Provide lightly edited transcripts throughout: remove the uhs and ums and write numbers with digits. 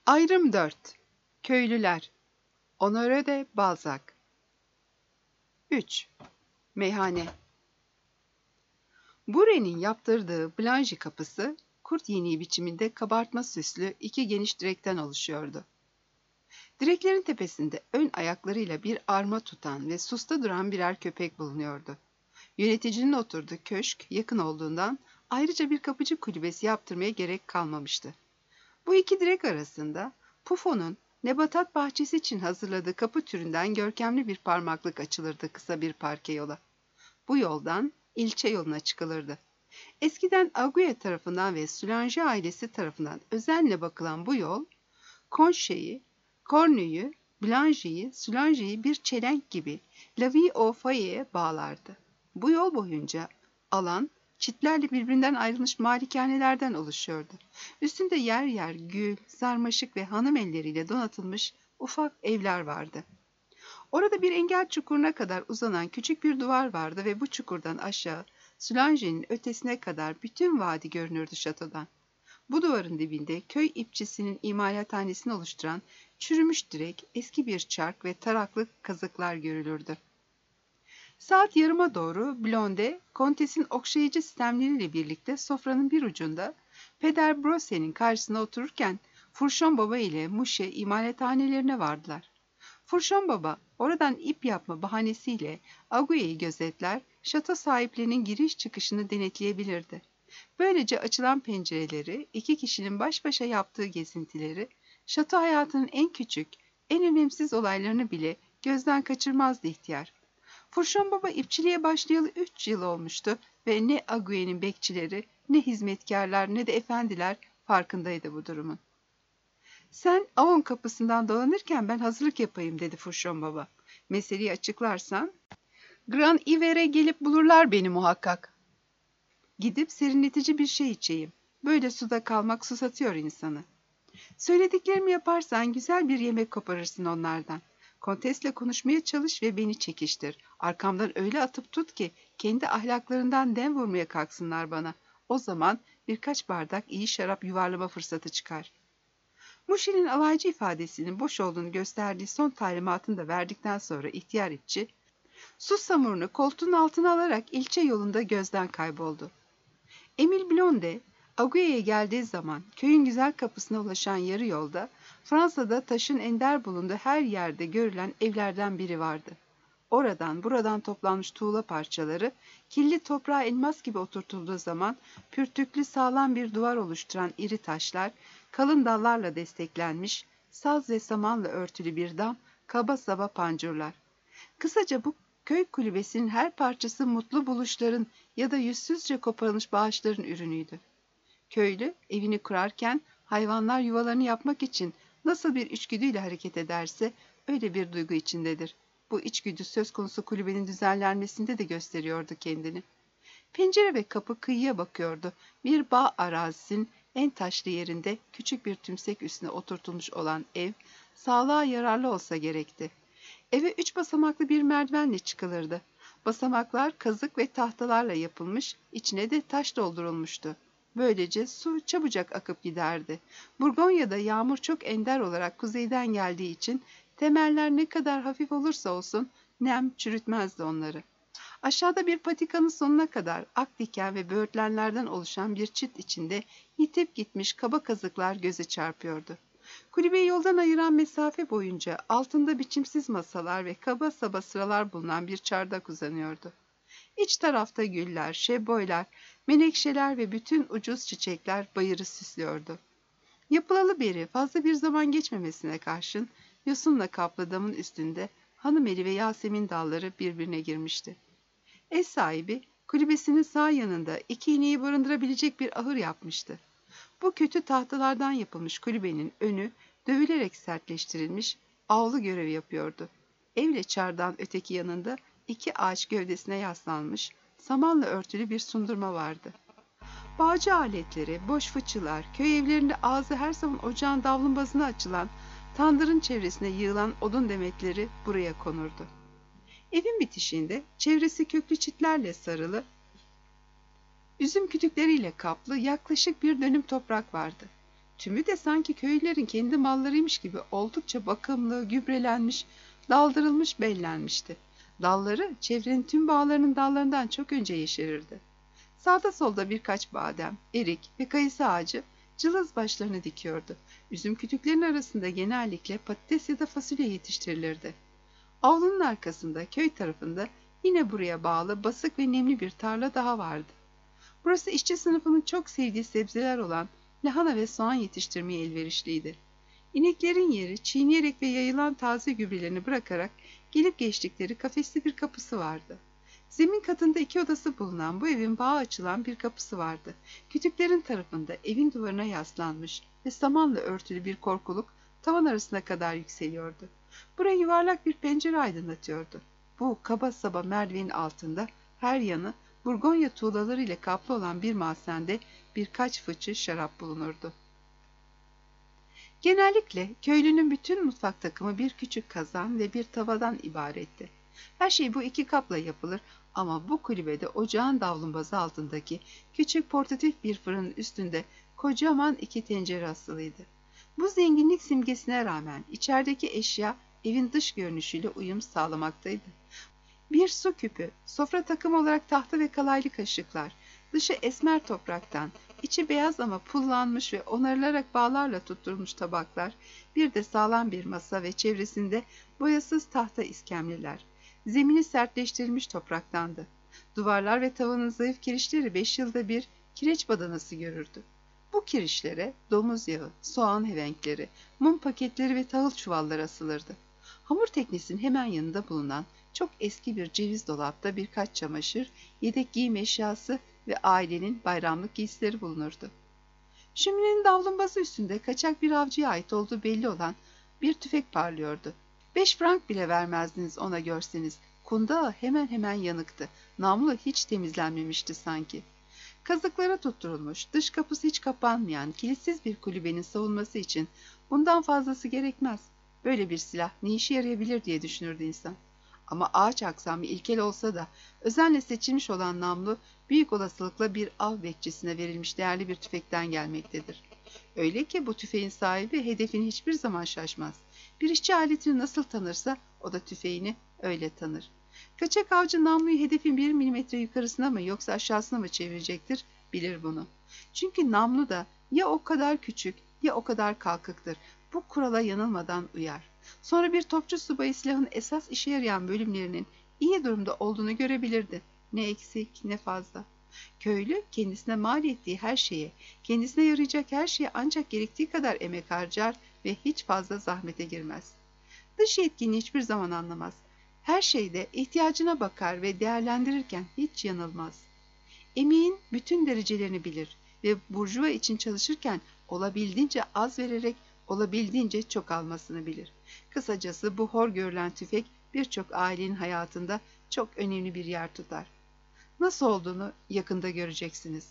Ayrım 4. Köylüler. Honoré de Balzac. 3. Meyhane. Bure'nin yaptırdığı Blangy kapısı, kurt yeniği biçiminde kabartma süslü iki geniş direkten oluşuyordu. Direklerin tepesinde ön ayaklarıyla bir arma tutan ve susta duran birer köpek bulunuyordu. Yöneticinin oturduğu köşk yakın olduğundan ayrıca bir kapıcı kulübesi yaptırmaya gerek kalmamıştı. Bu iki direk arasında Puffo'nun nebatat bahçesi için hazırladığı kapı türünden görkemli bir parmaklık açılırdı kısa bir parke yola. Bu yoldan ilçe yoluna çıkılırdı. Eskiden Aguye tarafından ve Soulange ailesi tarafından özenle bakılan bu yol, Conche'yi, Cornu'yu, Blangy'yi, Soulange'yi bir çelenk gibi La Vie aux Feuilles'e bağlardı. Bu yol boyunca alan, çitlerle birbirinden ayrılmış malikanelerden oluşuyordu. Üstünde yer yer gül, sarmaşık ve hanım elleriyle donatılmış ufak evler vardı. Orada bir engel çukuruna kadar uzanan küçük bir duvar vardı ve bu çukurdan aşağı Soulange'nin ötesine kadar bütün vadi görünürdü şatodan. Bu duvarın dibinde köy ipçisinin imalathanesini oluşturan çürümüş direk, eski bir çark ve taraklı kazıklar görülürdü. Saat yarıma doğru Blonde, kontesin okşayıcı sistemleriyle birlikte sofranın bir ucunda Peder Brosse'nin karşısına otururken Fourchon Baba ile Mouche imalathanelerine vardılar. Fourchon Baba oradan ip yapma bahanesiyle Aguye'yi gözetler, şato sahiplerinin giriş çıkışını denetleyebilirdi. Böylece açılan pencereleri, iki kişinin baş başa yaptığı gezintileri, şato hayatının en küçük, en önemsiz olaylarını bile gözden kaçırmazdı ihtiyar. Fourchon Baba ipçiliğe başlayalı 3 yıl olmuştu ve ne Aguye'nin bekçileri, ne hizmetkarlar, ne de efendiler farkındaydı bu durumun. Sen Avon kapısından dolanırken ben hazırlık yapayım dedi Fourchon Baba. Meseleyi açıklarsan, Grand Iver'e gelip bulurlar beni muhakkak. Gidip serinletici bir şey içeyim. Böyle suda kalmak susatıyor insanı. Söylediklerimi yaparsan güzel bir yemek koparırsın onlardan. Kontesle konuşmaya çalış ve beni çekiştir. Arkamdan öyle atıp tut ki kendi ahlaklarından dem vurmaya kalksınlar bana. O zaman birkaç bardak iyi şarap yuvarlama fırsatı çıkar. Muşi'nin alaycı ifadesinin boş olduğunu gösterdiği son talimatını da verdikten sonra ihtiyar ipçi, su samurunu koltuğun altına alarak ilçe yolunda gözden kayboldu. Emile Blonde, Aguye'ye geldiği zaman köyün güzel kapısına ulaşan yarı yolda Fransa'da taşın ender bulunduğu her yerde görülen evlerden biri vardı. Oradan buradan toplanmış tuğla parçaları kirli toprağa elmas gibi oturtulduğu zaman pürtüklü sağlam bir duvar oluşturan iri taşlar, kalın dallarla desteklenmiş, saz ve samanla örtülü bir dam, kaba saba pancurlar. Kısaca bu köy kulübesinin her parçası mutlu buluşların ya da yüzsüzce koparılmış bağışların ürünüydü. Köylü evini kurarken hayvanlar yuvalarını yapmak için nasıl bir içgüdüyle hareket ederse öyle bir duygu içindedir. Bu içgüdü söz konusu kulübenin düzenlenmesinde de gösteriyordu kendini. Pencere ve kapı kıyıya bakıyordu. Bir bağ arazisinin en taşlı yerinde küçük bir tümsek üstüne oturtulmuş olan ev sağlığa yararlı olsa gerekti. Eve 3 basamaklı bir merdivenle çıkılırdı. Basamaklar kazık ve tahtalarla yapılmış, içine de taş doldurulmuştu. Böylece su çabucak akıp giderdi. Burgonya'da yağmur çok ender olarak kuzeyden geldiği için temeller ne kadar hafif olursa olsun nem çürütmezdi onları. Aşağıda bir patikanın sonuna kadar ak diken ve böğürtlenlerden oluşan bir çit içinde yitip gitmiş kaba kazıklar göze çarpıyordu. Kulübeyi yoldan ayıran mesafe boyunca altında biçimsiz masalar ve kaba saba sıralar bulunan bir çardak uzanıyordu. İç tarafta güller, şebboylar, menekşeler ve bütün ucuz çiçekler bayırı süslüyordu. Yapılalı beri fazla bir zaman geçmemesine karşın yosunla kaplı damın üstünde hanımeli ve Yasemin dalları birbirine girmişti. Ev sahibi kulübesinin sağ yanında 2 ineği barındırabilecek bir ahır yapmıştı. Bu kötü tahtalardan yapılmış kulübenin önü dövülerek sertleştirilmiş, avlu görevi yapıyordu. Evle çardağın öteki yanında 2 ağaç gövdesine yaslanmış, samanla örtülü bir sundurma vardı. Bağcı aletleri, boş fıçılar, köy evlerinde ağzı her zaman ocağın davlumbazına açılan, tandırın çevresine yığılan odun demetleri buraya konurdu. Evin bitişiğinde çevresi köklü çitlerle sarılı, üzüm kütükleriyle kaplı yaklaşık bir dönüm toprak vardı. Tümü de sanki köylülerin kendi mallarıymış gibi oldukça bakımlı, gübrelenmiş, daldırılmış, bellenmişti. Dalları çevrenin tüm bağlarının dallarından çok önce yeşerirdi. Sağda solda birkaç badem, erik ve kayısı ağacı cılız başlarını dikiyordu. Üzüm kütüklerinin arasında genellikle patates ya da fasulye yetiştirilirdi. Avlunun arkasında, köy tarafında yine buraya bağlı basık ve nemli bir tarla daha vardı. Burası işçi sınıfının çok sevdiği sebzeler olan lahana ve soğan yetiştirmeye elverişliydi. İneklerin yeri çiğneyerek ve yayılan taze gübrelerini bırakarak gelip geçtikleri kafesli bir kapısı vardı. Zemin katında 2 odası bulunan bu evin bağa açılan bir kapısı vardı. Kütüklerin tarafında evin duvarına yaslanmış ve samanla örtülü bir korkuluk tavan arasına kadar yükseliyordu. Buraya yuvarlak bir pencere aydınlatıyordu. Bu kaba saba merdivenin altında her yanı Burgonya tuğlaları ile kaplı olan bir mahzende birkaç fıçı şarap bulunurdu. Genellikle köylünün bütün mutfak takımı bir küçük kazan ve bir tavadan ibaretti. Her şey bu 2 kapla yapılır ama bu kulübede ocağın davlumbazı altındaki küçük portatif bir fırının üstünde kocaman 2 tencere asılıydı. Bu zenginlik simgesine rağmen içerideki eşya evin dış görünüşüyle uyum sağlamaktaydı. Bir su küpü, sofra takımı olarak tahta ve kalaylı kaşıklar, dışı esmer topraktan, içi beyaz ama pullanmış ve onarılarak bağlarla tutturulmuş tabaklar, bir de sağlam bir masa ve çevresinde boyasız tahta iskemleler. Zemini sertleştirilmiş topraktandı. Duvarlar ve tavanın zayıf kirişleri 5 yılda bir kireç badanası görürdü. Bu kirişlere domuz yağı, soğan hevenkleri, mum paketleri ve tahıl çuvalları asılırdı. Hamur teknesinin hemen yanında bulunan çok eski bir ceviz dolapta birkaç çamaşır, yedek giyim eşyası ve ailenin bayramlık giysileri bulunurdu. Şöminenin davlumbazı üstünde kaçak bir avcıya ait olduğu belli olan bir tüfek parlıyordu. 5 frank bile vermezdiniz ona görseniz. Kundağı hemen hemen yanıktı. Namlu hiç temizlenmemişti sanki. Kazıklara tutturulmuş, dış kapısı hiç kapanmayan, kilitsiz bir kulübenin savunması için bundan fazlası gerekmez. Böyle bir silah ne işe yarayabilir diye düşünürdü insan. Ama ağaç aksamı ilkel olsa da özenle seçilmiş olan namlu büyük olasılıkla bir av bekçisine verilmiş değerli bir tüfekten gelmektedir. Öyle ki bu tüfeğin sahibi hedefini hiçbir zaman şaşmaz. Bir işçi aletini nasıl tanırsa o da tüfeğini öyle tanır. Kaçak avcı namluyu hedefin 1 milimetre yukarısına mı yoksa aşağısına mı çevirecektir bilir bunu. Çünkü namlu da ya o kadar küçük ya o kadar kalkıktır. Bu kurala yanılmadan uyar. Sonra bir topçu subayı silahın esas işe yarayan bölümlerinin iyi durumda olduğunu görebilirdi. Ne eksik ne fazla. Köylü kendisine mal ettiği her şeye, kendisine yarayacak her şeye ancak gerektiği kadar emek harcar ve hiç fazla zahmete girmez. Dış yetkini hiçbir zaman anlamaz. Her şeyde ihtiyacına bakar ve değerlendirirken hiç yanılmaz. Emeğin bütün derecelerini bilir ve burjuva için çalışırken olabildiğince az vererek olabildiğince çok almasını bilir. Kısacası bu hor görülen tüfek birçok ailenin hayatında çok önemli bir yer tutar. Nasıl olduğunu yakında göreceksiniz.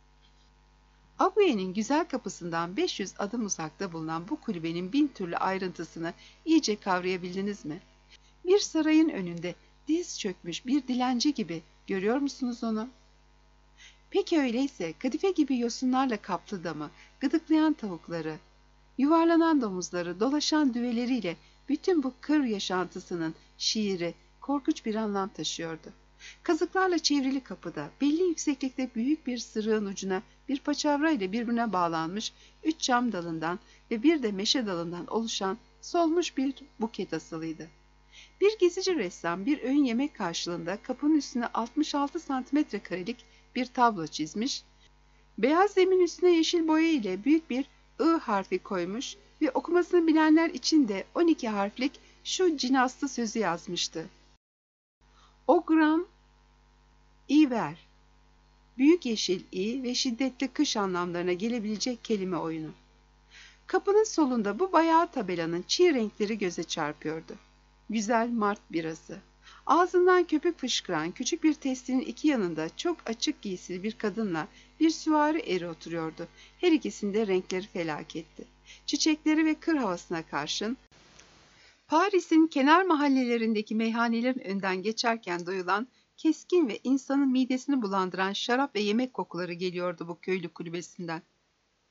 Aguye'nin güzel kapısından 500 adım uzakta bulunan bu kulübenin 1000 türlü ayrıntısını iyice kavrayabildiniz mi? Bir sarayın önünde diz çökmüş bir dilenci gibi görüyor musunuz onu? Peki öyleyse kadife gibi yosunlarla kaplı damı, gıdıklayan tavukları, yuvarlanan domuzları, dolaşan düveleriyle bütün bu kır yaşantısının şiiri korkunç bir anlam taşıyordu. Kazıklarla çevrili kapıda belli yükseklikte büyük bir sırığın ucuna bir paçavra ile birbirine bağlanmış 3 çam dalından ve bir de meşe dalından oluşan solmuş bir buket asılıydı. Bir gezici ressam bir öğün yemek karşılığında kapının üstüne 66 santimetre karelik bir tablo çizmiş, beyaz zemin üstüne yeşil boya ile büyük bir I harfi koymuş ve okumasını bilenler için de 12 harflik şu cinaslı sözü yazmıştı. Ogram İver, büyük yeşil i ve şiddetli kış anlamlarına gelebilecek kelime oyunu. Kapının solunda bu bayağı tabelanın çiğ renkleri göze çarpıyordu. Güzel Mart birası. Ağzından köpük fışkıran küçük bir testinin 2 yanında çok açık giysili bir kadınla bir süvari eri oturuyordu. Her ikisinde renkleri felaketti. Çiçekleri ve kır havasına karşın, Paris'in kenar mahallelerindeki meyhanelerin önden geçerken duyulan keskin ve insanın midesini bulandıran şarap ve yemek kokuları geliyordu bu köylü kulübesinden.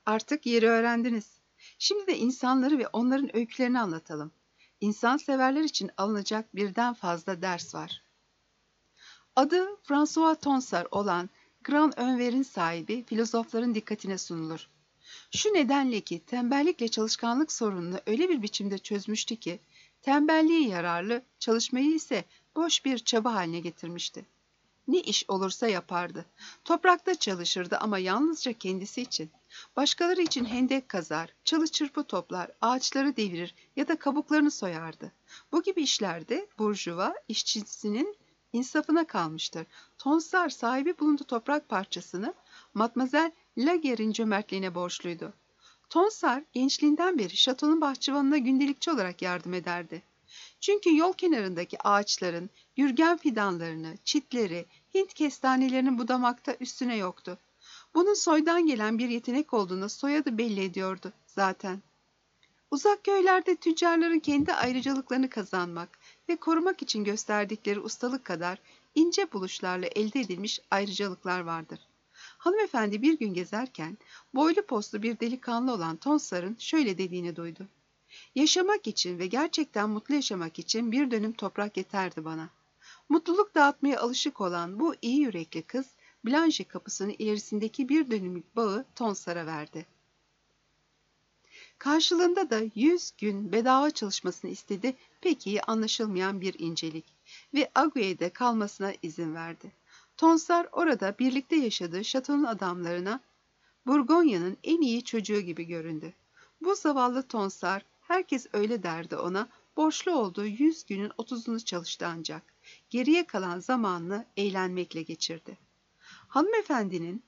Artık yeri öğrendiniz. Şimdi de insanları ve onların öykülerini anlatalım. İnsanseverler için alınacak birden fazla ders var. Adı François Tonsar olan Grand Önver'in sahibi filozofların dikkatine sunulur. Şu nedenle ki tembellikle çalışkanlık sorununu öyle bir biçimde çözmüştü ki, tembelliği yararlı, çalışmayı ise boş bir çaba haline getirmişti. Ne iş olursa yapardı. Toprakta çalışırdı ama yalnızca kendisi için. Başkaları için hendek kazar, çalı çırpı toplar, ağaçları devirir ya da kabuklarını soyardı. Bu gibi işlerde burjuva işçisinin insafına kalmıştır. Tonsar sahibi bulunduğu toprak parçasını Matmazel Laguerre'in cömertliğine borçluydu. Tonsar gençliğinden beri şatonun bahçıvanına gündelikçi olarak yardım ederdi. Çünkü yol kenarındaki ağaçların gürgen fidanlarını, çitleri, Hint kestanelerinin budamakta üstüne yoktu. Bunun soydan gelen bir yetenek olduğunu soyadı belli ediyordu zaten. Uzak köylerde tüccarların kendi ayrıcalıklarını kazanmak ve korumak için gösterdikleri ustalık kadar ince buluşlarla elde edilmiş ayrıcalıklar vardır. Hanımefendi bir gün gezerken boylu postlu bir delikanlı olan Tonsar'ın şöyle dediğini duydu. Yaşamak için ve gerçekten mutlu yaşamak için bir dönüm toprak yeterdi bana. Mutluluk dağıtmaya alışık olan bu iyi yürekli kız, Blanche kapısının ilerisindeki bir dönümlük bağı Tonsar'a verdi. Karşılığında da 100 gün bedava çalışmasını istedi, pek iyi anlaşılmayan bir incelik ve Ague'de kalmasına izin verdi. Tonsar orada birlikte yaşadığı şatonun adamlarına Burgonya'nın en iyi çocuğu gibi göründü. Bu zavallı Tonsar, herkes öyle derdi ona, borçlu olduğu 100 günün 30'unu çalıştı ancak. Geriye kalan zamanını eğlenmekle geçirdi. Hanımefendinin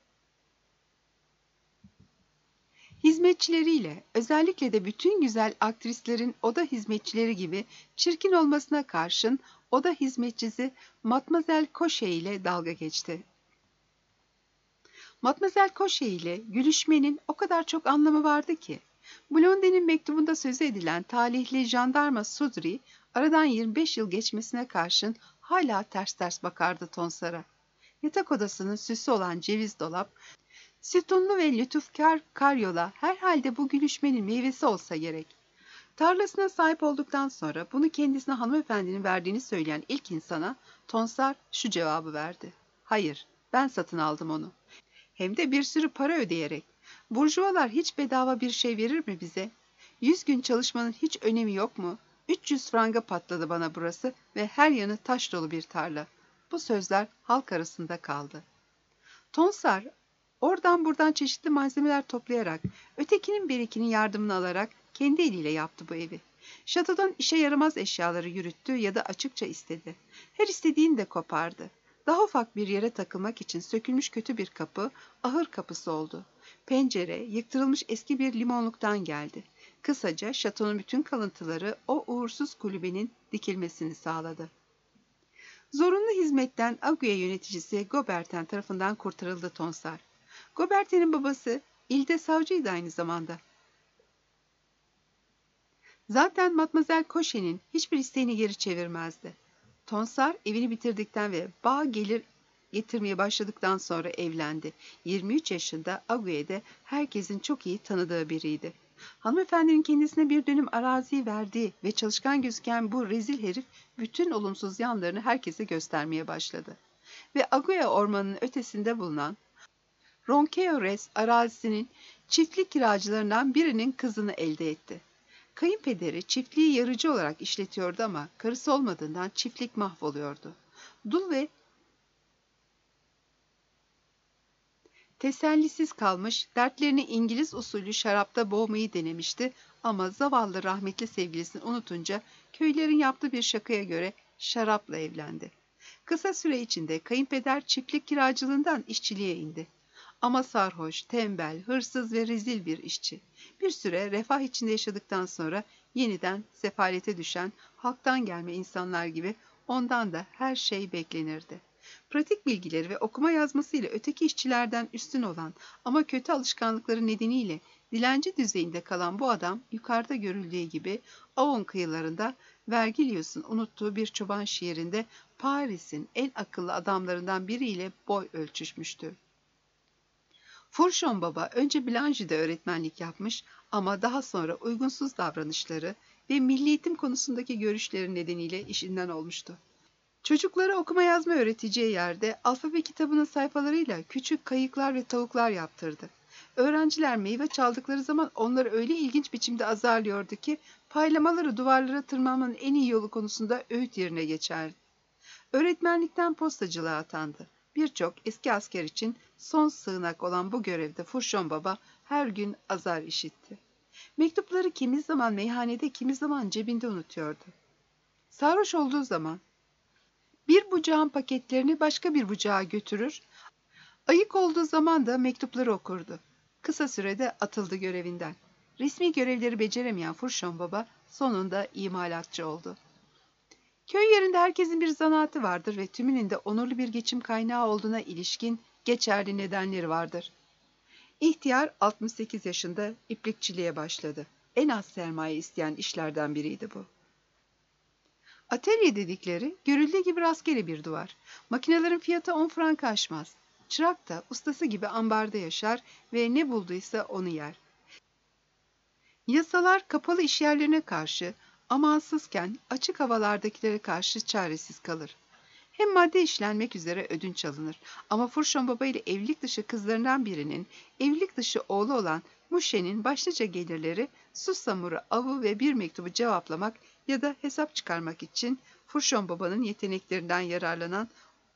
hizmetçileriyle, özellikle de bütün güzel aktrislerin oda hizmetçileri gibi çirkin olmasına karşın oda hizmetçisi Matmazel Coche ile dalga geçti. Matmazel Coche ile gülüşmenin o kadar çok anlamı vardı ki, Blondin'in mektubunda sözü edilen talihli jandarma Sudri, aradan 25 yıl geçmesine karşın hala ters ters bakardı Tonsar'a. Yatak odasının süsü olan ceviz dolap, sütunlu ve lütufkar karyola herhalde bu gülüşmenin meyvesi olsa gerek. Tarlasına sahip olduktan sonra bunu kendisine hanımefendinin verdiğini söyleyen ilk insana Tonsar şu cevabı verdi. Hayır, ben satın aldım onu. Hem de bir sürü para ödeyerek. Burjuvalar hiç bedava bir şey verir mi bize? 100 gün çalışmanın hiç önemi yok mu? 300 franga patladı bana burası ve her yanı taş dolu bir tarla. Bu sözler halk arasında kaldı. Tonsar, oradan buradan çeşitli malzemeler toplayarak, ötekinin birikinin yardımını alarak kendi eliyle yaptı bu evi. Şatodan işe yaramaz eşyaları yürüttü ya da açıkça istedi. Her istediğini de kopardı. Daha ufak bir yere takılmak için sökülmüş kötü bir kapı, ahır kapısı oldu. Pencere, yıktırılmış eski bir limonluktan geldi. Kısaca şatonun bütün kalıntıları o uğursuz kulübenin dikilmesini sağladı. Zorunlu hizmetten Ague yöneticisi Goberten tarafından kurtarıldı Tonsar. Goberten'in babası ilde savcıydı aynı zamanda. Zaten Matmazel Coche'nin hiçbir isteğini geri çevirmezdi. Tonsar evini bitirdikten ve bağ gelir getirmeye başladıktan sonra evlendi. 23 yaşında Ague'de herkesin çok iyi tanıdığı biriydi. Hanımefendinin kendisine bir dönüm arazi verdiği ve çalışkan gözüken bu rezil herif bütün olumsuz yanlarını herkese göstermeye başladı. Ve Ague ormanının ötesinde bulunan Ronqueores arazisinin çiftlik kiracılarından birinin kızını elde etti. Kayınpederi çiftliği yarıcı olarak işletiyordu ama karısı olmadığından çiftlik mahvoluyordu. Dul ve tesellisiz kalmış, dertlerini İngiliz usulü şarapta boğmayı denemişti ama zavallı rahmetli sevgilisini unutunca köylerin yaptığı bir şakaya göre şarapla evlendi. Kısa süre içinde kayınpeder çiftlik kiracılığından işçiliğe indi. Ama sarhoş, tembel, hırsız ve rezil bir işçi. Bir süre refah içinde yaşadıktan sonra yeniden sefalete düşen halktan gelme insanlar gibi ondan da her şey beklenirdi. Pratik bilgileri ve okuma yazmasıyla öteki işçilerden üstün olan ama kötü alışkanlıkları nedeniyle dilenci düzeyinde kalan bu adam yukarıda görüldüğü gibi Avon kıyılarında Vergilius'un unuttuğu bir çoban şiirinde Paris'in en akıllı adamlarından biriyle boy ölçüşmüştü. Fourchon Baba önce Blangy'de öğretmenlik yapmış ama daha sonra uygunsuz davranışları ve milli eğitim konusundaki görüşleri nedeniyle işinden olmuştu. Çocuklara okuma yazma öğreteceği yerde alfabe kitabının sayfalarıyla küçük kayıklar ve tavuklar yaptırdı. Öğrenciler meyve çaldıkları zaman onları öyle ilginç biçimde azarlıyordu ki paylamaları duvarlara tırmanmanın en iyi yolu konusunda öğüt yerine geçerdi. Öğretmenlikten postacılığa atandı. Birçok eski asker için son sığınak olan bu görevde Fourchon Baba her gün azar işitti. Mektupları kimi zaman meyhanede kimi zaman cebinde unutuyordu. Sarhoş olduğu zaman bir bucağın paketlerini başka bir bucağa götürür, ayık olduğu zaman da mektupları okurdu. Kısa sürede atıldı görevinden. Resmi görevleri beceremeyen Fourchon Baba sonunda imalatçı oldu. Köy yerinde herkesin bir zanaatı vardır ve tümünün de onurlu bir geçim kaynağı olduğuna ilişkin geçerli nedenleri vardır. İhtiyar 68 yaşında iplikçiliğe başladı. En az sermaye isteyen işlerden biriydi bu. Atölye dedikleri görüldüğü gibi rastgele bir duvar. Makinelerin fiyatı 10 frank aşmaz. Çırak da ustası gibi ambarda yaşar ve ne bulduysa onu yer. Yasalar kapalı işyerlerine karşı amansızken açık havalardakilere karşı çaresiz kalır. Hem madde işlenmek üzere ödünç alınır. Ama Fourchon Baba ile evlilik dışı kızlarından birinin evlilik dışı oğlu olan Mouché'nin başlıca gelirleri susamuru, avı ve bir mektubu cevaplamak ya da hesap çıkarmak için Fourchon Baba'nın yeteneklerinden yararlanan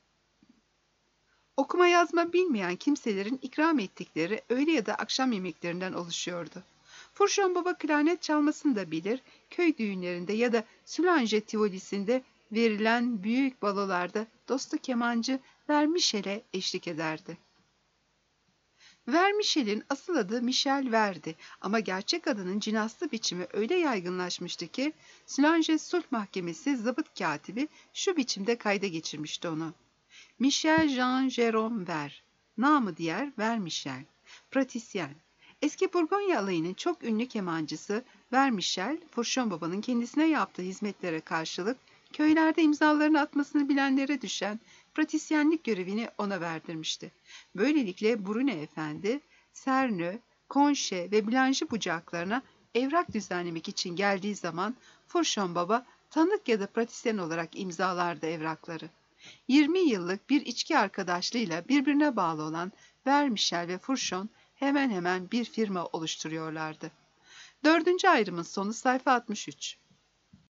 okuma yazma bilmeyen kimselerin ikram ettikleri öğle ya da akşam yemeklerinden oluşuyordu. Fourchon Baba klarnet çalmasını da bilir, köy düğünlerinde ya da Soulange Tivoli'sinde verilen büyük balolarda dostu kemancı Vermichel'e eşlik ederdi. Vermichel'in asıl adı Michel Verdi ama gerçek adının cinaslı biçimi öyle yaygınlaşmıştı ki Soulange Sulh Mahkemesi zabıt katibi şu biçimde kayda geçirmişti onu. Michel Jean Jérôme Ver, namı diğer Vermichel, pratisyen. Eski Burgonya alayının çok ünlü kemancısı Vermichel, Fourchon Baba'nın kendisine yaptığı hizmetlere karşılık köylerde imzalarını atmasını bilenlere düşen pratisyenlik görevini ona verdirmişti. Böylelikle Brune Efendi, Cerneux, Conche ve Blangy bucaklarına evrak düzenlemek için geldiği zaman Fourchon Baba tanık ya da pratisyen olarak imzalardı evrakları. 20 yıllık bir içki arkadaşlığıyla birbirine bağlı olan Vermichel ve Fourchon hemen hemen bir firma oluşturuyorlardı. Dördüncü ayrımın sonu sayfa 63.